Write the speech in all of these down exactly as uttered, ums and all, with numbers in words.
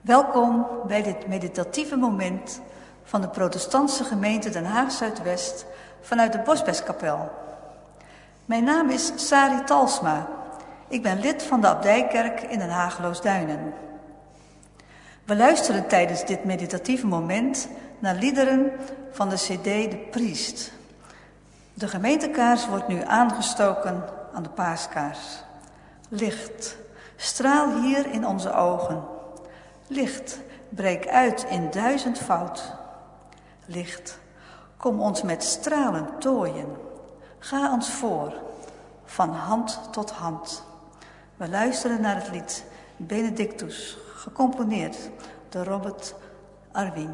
Welkom bij dit meditatieve moment van de protestantse gemeente Den Haag Zuidwest vanuit de Bosbeskapel. Mijn naam is Sari Talsma. Ik ben lid van de Abdijkerk in Den Haag-Loosduinen. We luisteren tijdens dit meditatieve moment naar liederen van de cd De Priest. De gemeentekaars wordt nu aangestoken aan de paaskaars. Licht, straal hier in onze ogen. Licht, breek uit in duizendvoud. Licht, kom ons met stralen tooien. Ga ons voor, van hand tot hand. We luisteren naar het lied Benedictus, gecomponeerd door Robert Arwin.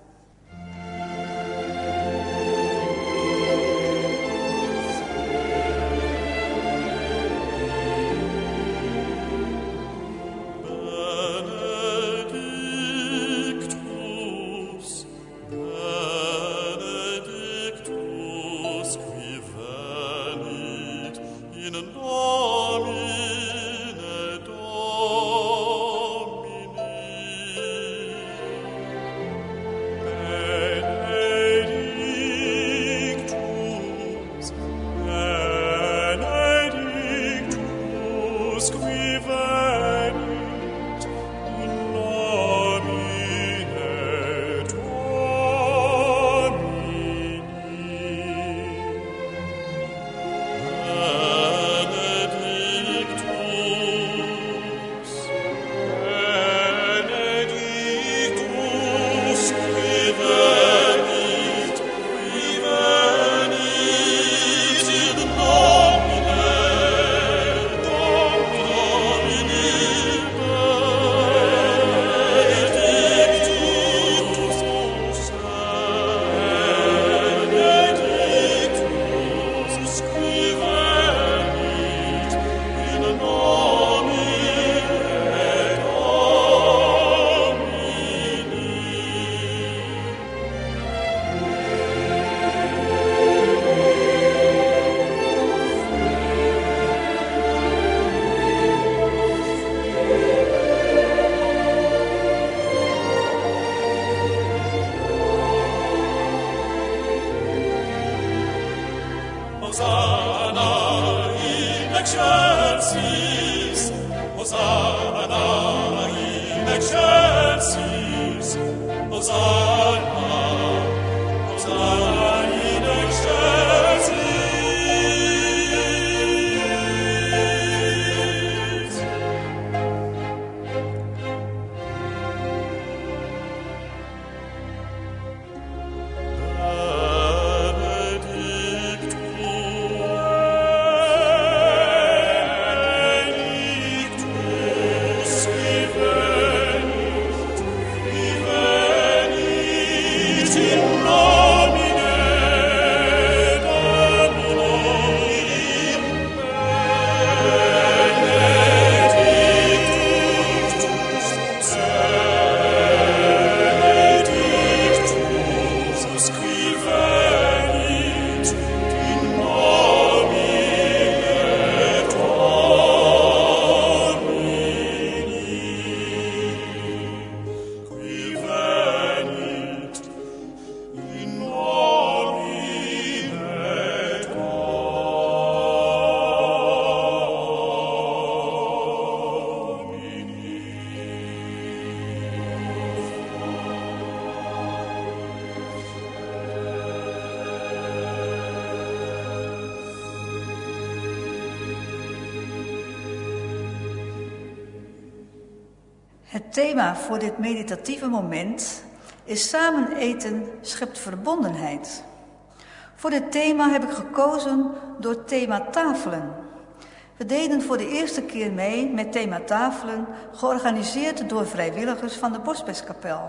Het thema voor dit meditatieve moment is samen eten schept verbondenheid. Voor dit thema heb ik gekozen door thema tafelen. We deden voor de eerste keer mee met thema tafelen, georganiseerd door vrijwilligers van de Bosbeskapel.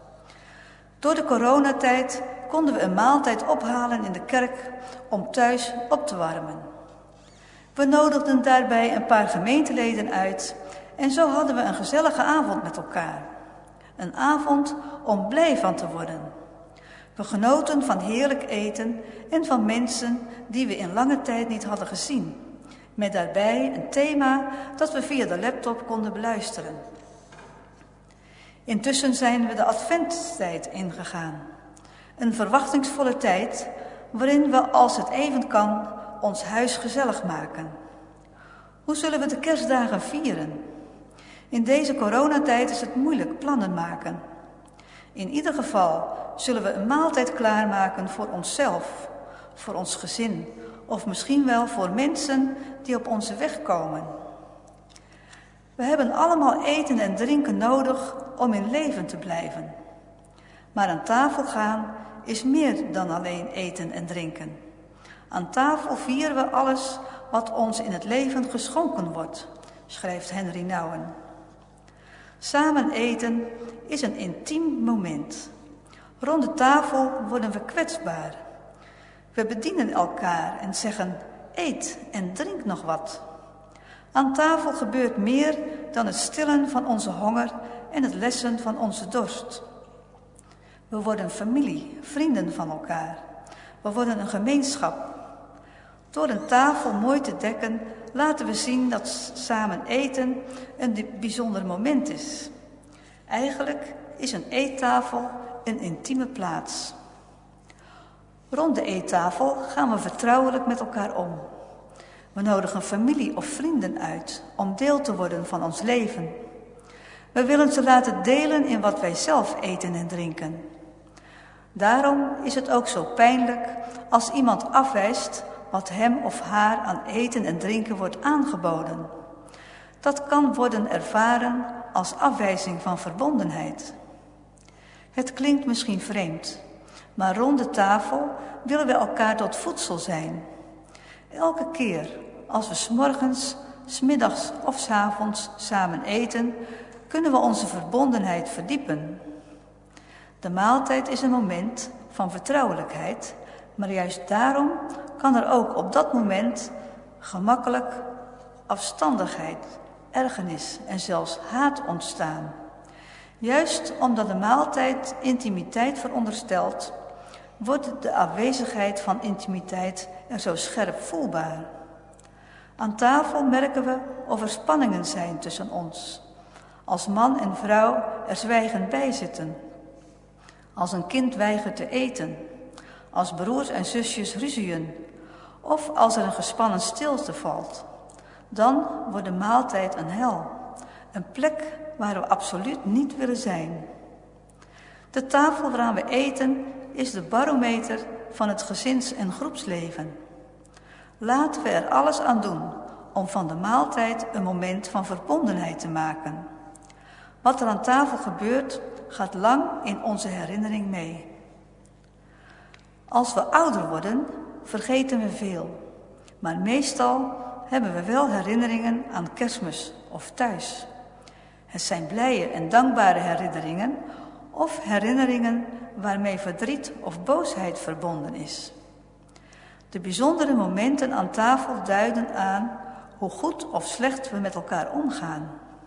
Door de coronatijd konden we een maaltijd ophalen in de kerk om thuis op te warmen. We nodigden daarbij een paar gemeenteleden uit en zo hadden we een gezellige avond met elkaar. Een avond om blij van te worden. We genoten van heerlijk eten en van mensen die we in lange tijd niet hadden gezien. Met daarbij een thema dat we via de laptop konden beluisteren. Intussen zijn we de adventstijd ingegaan. Een verwachtingsvolle tijd waarin we, als het even kan, ons huis gezellig maken. Hoe zullen we de kerstdagen vieren? In deze coronatijd is het moeilijk plannen maken. In ieder geval zullen we een maaltijd klaarmaken voor onszelf, voor ons gezin of misschien wel voor mensen die op onze weg komen. We hebben allemaal eten en drinken nodig om in leven te blijven. Maar aan tafel gaan is meer dan alleen eten en drinken. Aan tafel vieren we alles wat ons in het leven geschonken wordt, schrijft Henry Nouwen. Samen eten is een intiem moment. Rond de tafel worden we kwetsbaar. We bedienen elkaar en zeggen: eet en drink nog wat. Aan tafel gebeurt meer dan het stillen van onze honger en het lessen van onze dorst. We worden familie, vrienden van elkaar. We worden een gemeenschap. Door een tafel mooi te dekken, laten we zien dat samen eten een bijzonder moment is. Eigenlijk is een eettafel een intieme plaats. Rond de eettafel gaan we vertrouwelijk met elkaar om. We nodigen familie of vrienden uit om deel te worden van ons leven. We willen ze laten delen in wat wij zelf eten en drinken. Daarom is het ook zo pijnlijk als iemand afwijst wat hem of haar aan eten en drinken wordt aangeboden. Dat kan worden ervaren als afwijzing van verbondenheid. Het klinkt misschien vreemd, maar rond de tafel willen we elkaar tot voedsel zijn. Elke keer als we 's morgens, 's middags of 's avonds samen eten, kunnen we onze verbondenheid verdiepen. De maaltijd is een moment van vertrouwelijkheid, maar juist daarom kan er ook op dat moment gemakkelijk afstandigheid, ergernis en zelfs haat ontstaan. Juist omdat de maaltijd intimiteit veronderstelt, wordt de afwezigheid van intimiteit er zo scherp voelbaar. Aan tafel merken we of er spanningen zijn tussen ons. Als man en vrouw er zwijgend bij zitten. Als een kind weigert te eten. Als broers en zusjes ruzien. Of als er een gespannen stilte valt. Dan wordt de maaltijd een hel. Een plek waar we absoluut niet willen zijn. De tafel waaraan we eten is de barometer van het gezins- en groepsleven. Laten we er alles aan doen om van de maaltijd een moment van verbondenheid te maken. Wat er aan tafel gebeurt, gaat lang in onze herinnering mee. Als we ouder worden, vergeten we veel. Maar meestal hebben we wel herinneringen aan Kerstmis of thuis. Het zijn blije en dankbare herinneringen of herinneringen waarmee verdriet of boosheid verbonden is. De bijzondere momenten aan tafel duiden aan hoe goed of slecht we met elkaar omgaan.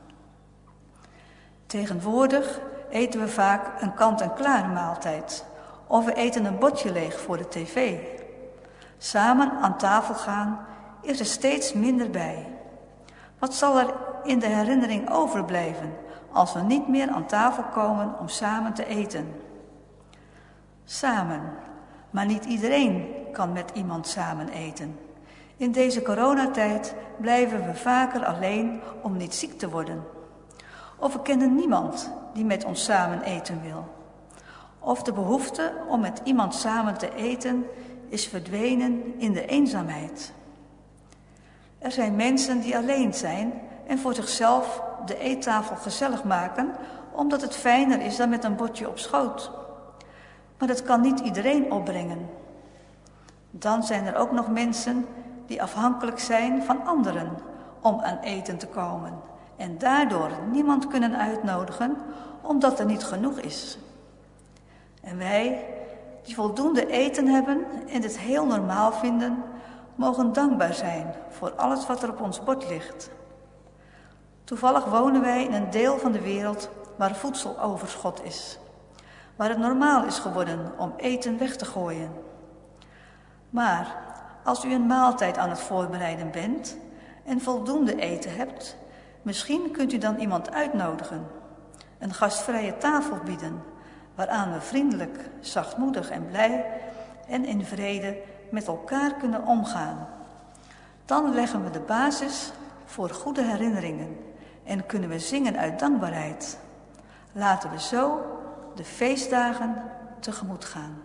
Tegenwoordig eten we vaak een kant-en-klaar maaltijd of we eten een bordje leeg voor de tv. Samen aan tafel gaan is er steeds minder bij. Wat zal er in de herinnering overblijven als we niet meer aan tafel komen om samen te eten? Samen, maar niet iedereen kan met iemand samen eten. In deze coronatijd blijven we vaker alleen om niet ziek te worden. Of we kennen niemand die met ons samen eten wil. Of de behoefte om met iemand samen te eten is verdwenen in de eenzaamheid. Er zijn mensen die alleen zijn en voor zichzelf de eettafel gezellig maken, omdat het fijner is dan met een bordje op schoot. Maar dat kan niet iedereen opbrengen. Dan zijn er ook nog mensen die afhankelijk zijn van anderen om aan eten te komen en daardoor niemand kunnen uitnodigen omdat er niet genoeg is. En wij, die voldoende eten hebben en het heel normaal vinden, mogen dankbaar zijn voor alles wat er op ons bord ligt. Toevallig wonen wij in een deel van de wereld waar voedseloverschot is. Waar het normaal is geworden om eten weg te gooien. Maar als u een maaltijd aan het voorbereiden bent en voldoende eten hebt, misschien kunt u dan iemand uitnodigen. Een gastvrije tafel bieden, waaraan we vriendelijk, zachtmoedig en blij en in vrede met elkaar kunnen omgaan. Dan leggen we de basis voor goede herinneringen en kunnen we zingen uit dankbaarheid. Laten we zo de feestdagen tegemoet gaan.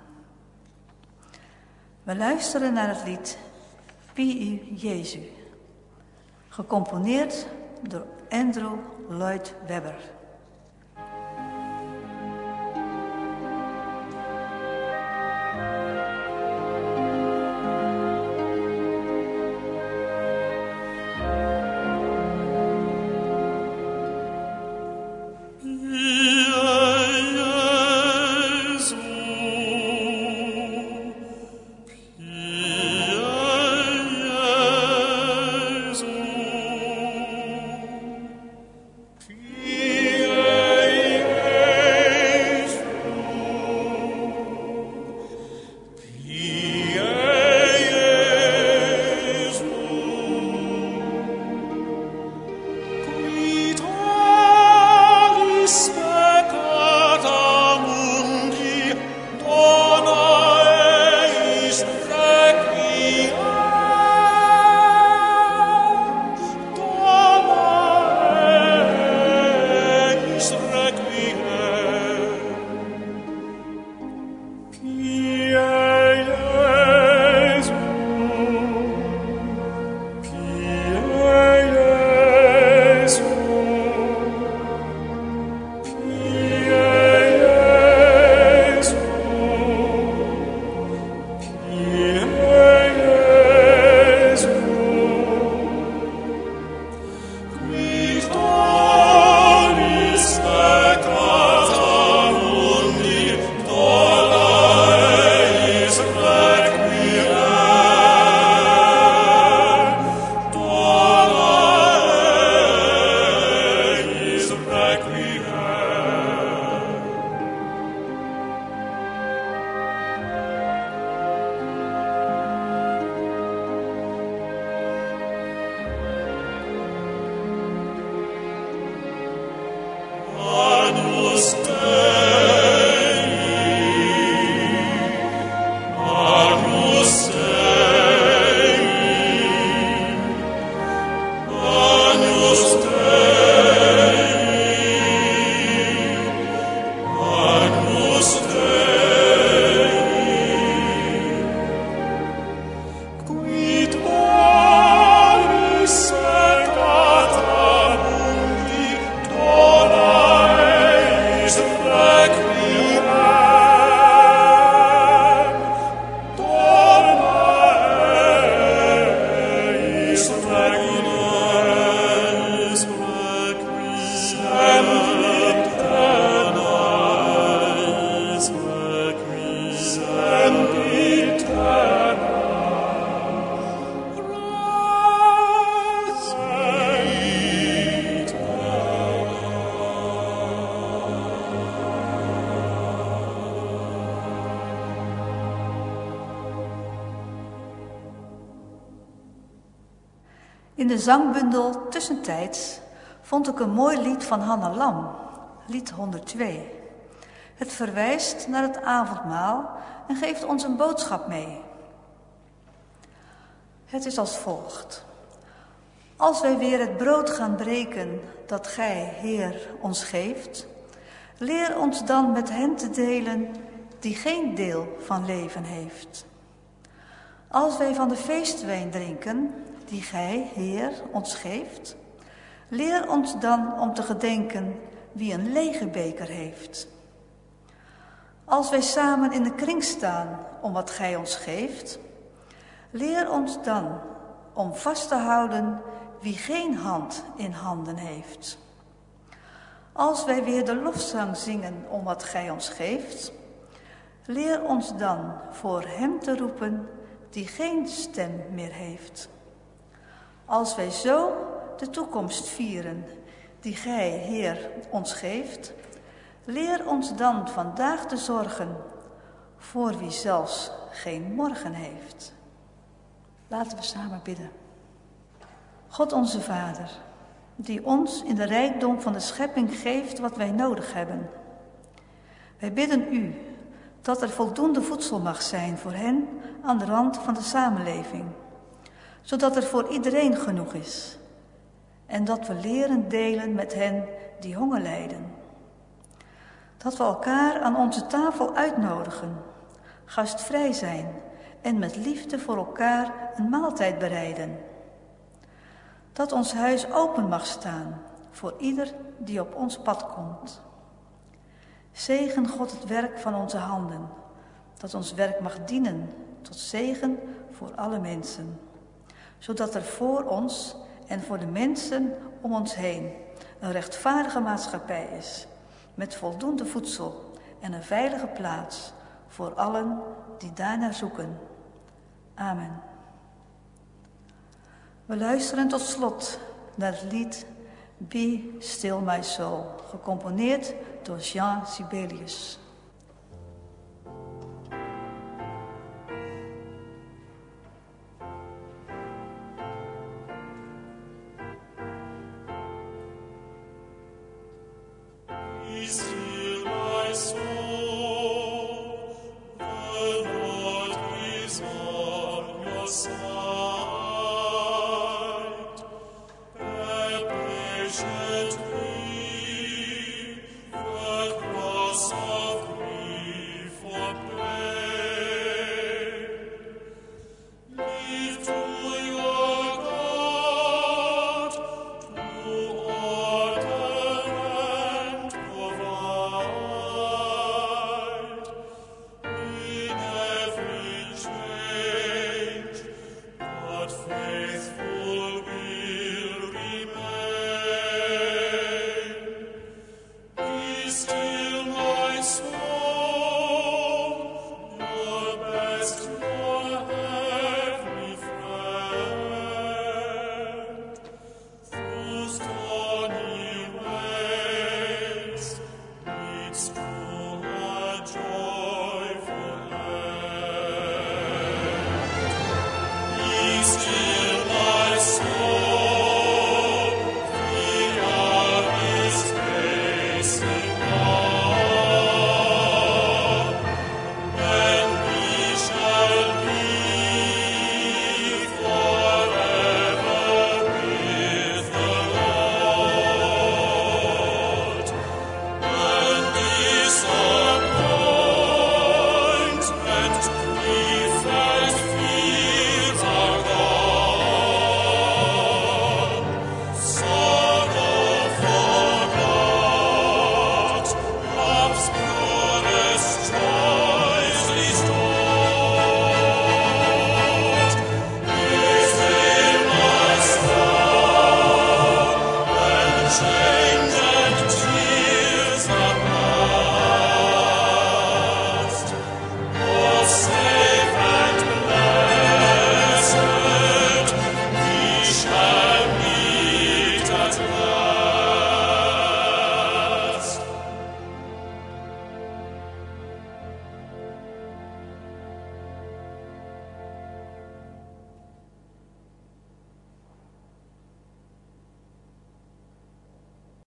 We luisteren naar het lied Pie U Jezu, gecomponeerd door Andrew Lloyd Webber. In de zangbundel Tussentijds vond ik een mooi lied van Hanna Lam, lied honderdtwee. Het verwijst naar het avondmaal en geeft ons een boodschap mee. Het is als volgt. Als wij weer het brood gaan breken dat gij, Heer, ons geeft, leer ons dan met hen te delen die geen deel van leven heeft. Als wij van de feestwijn drinken, die gij, Heer, ons geeft, leer ons dan om te gedenken wie een lege beker heeft. Als wij samen in de kring staan om wat gij ons geeft, leer ons dan om vast te houden wie geen hand in handen heeft. Als wij weer de lofzang zingen om wat gij ons geeft, leer ons dan voor hem te roepen die geen stem meer heeft. Als wij zo de toekomst vieren die gij, Heer, ons geeft, leer ons dan vandaag te zorgen voor wie zelfs geen morgen heeft. Laten we samen bidden. God onze Vader, die ons in de rijkdom van de schepping geeft wat wij nodig hebben. Wij bidden u dat er voldoende voedsel mag zijn voor hen aan de rand van de samenleving, zodat er voor iedereen genoeg is en dat we leren delen met hen die honger lijden. Dat we elkaar aan onze tafel uitnodigen, gastvrij zijn en met liefde voor elkaar een maaltijd bereiden. Dat ons huis open mag staan voor ieder die op ons pad komt. Zegen God het werk van onze handen, dat ons werk mag dienen tot zegen voor alle mensen, zodat er voor ons en voor de mensen om ons heen een rechtvaardige maatschappij is, met voldoende voedsel en een veilige plaats voor allen die daarnaar zoeken. Amen. We luisteren tot slot naar het lied Be Still My Soul, gecomponeerd door Jean Sibelius. Be still my soul, the Lord is on your side. Bear patiently the cross